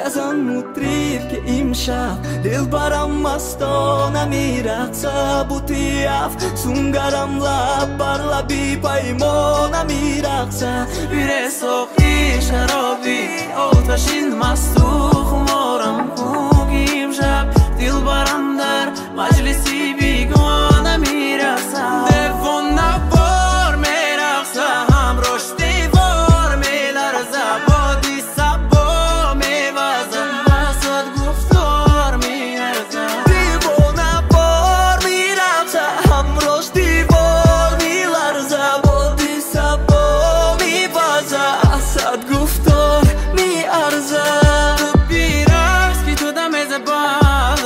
بزن مطرب که امشب دلبرم مستانه میرقصه بوتی افسون گرم لب بر لبی پیمانه میرقصه بیره ساقی شرابی آتشین مست و خمارم کوگی امشب دلبرم در مجلسی بیگانه میرقصه دیوانه بار میرقصه همراش دیوار میلرزه بادی سبا میوزه وسط گفتار میارزه دیوانه بار میرقصه همراش دیوار میلرزه بادی سبا میوزه وسط گفتار میارزه تو بیرقص که تو دم زبان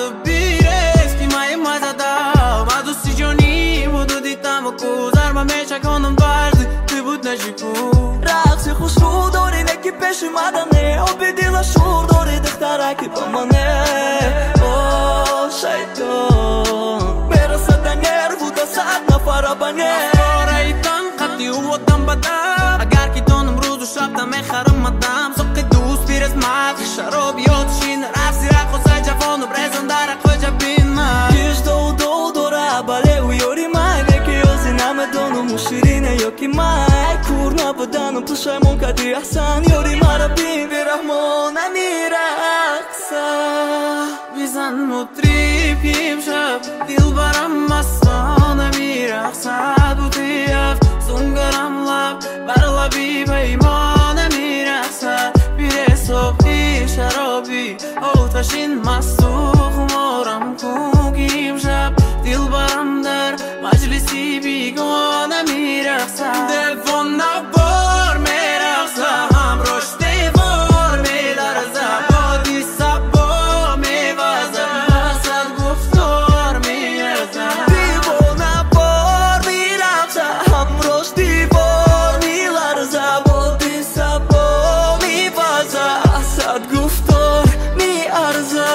کنم برد ти بود نجیبو رقص خوشبو داری نکی پیش اومدنه آبی دیل شور داری دخترکی با منه اوه شیطان میرسه دنیر بود ساعت نفر بنه افکار ایتان قبلی او آدم بدم اگر که دانم روز و شب دم خرم مدم سقی دوست بیر اسمت شرابی آتشین رفسی رقصه جوان و برزن در اقوی جبین من پیش دو دوره بله و یوری من نمیدونم شیرینه یا که من کور نبودن و پشیمون کردی احسن یاری مرا بین بی رحمان نمیرقصه بیزن مطریب امشب دلبرم مستانه میرقصه بوتی افسون گرم لب بر لبی پیمانه میرقصه بیره ساقی شرابی آتشین مست و خمارم کوگی امشب دلبرم در مجلسی بیگانه میرقصه دیوانه بار میرقصه همراش دیوار میلرزه بادی سبا میوزه وسط گفتار میارزه دیوانه بار میرقصه همراش دیوار میلرزه بادی سبا میوزه وسط گفتار میارزه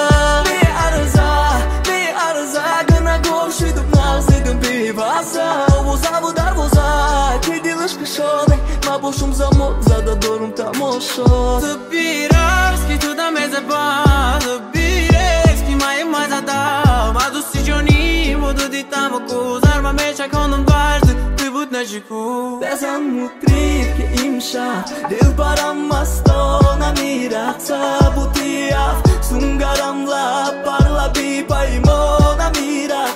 ما باشم زمان زده دارم تماشا تو بیرقص که تو دم زبان تو بیرقص که ما زدم ما دوستی جانی بودو دیدم و گذر من میشه کنم درد تو بود نجیکو بزن مطریب که امشب دلبرم مستانه میرقصه بوتی افسون گرم لب بر لبی پیمانه میرقصه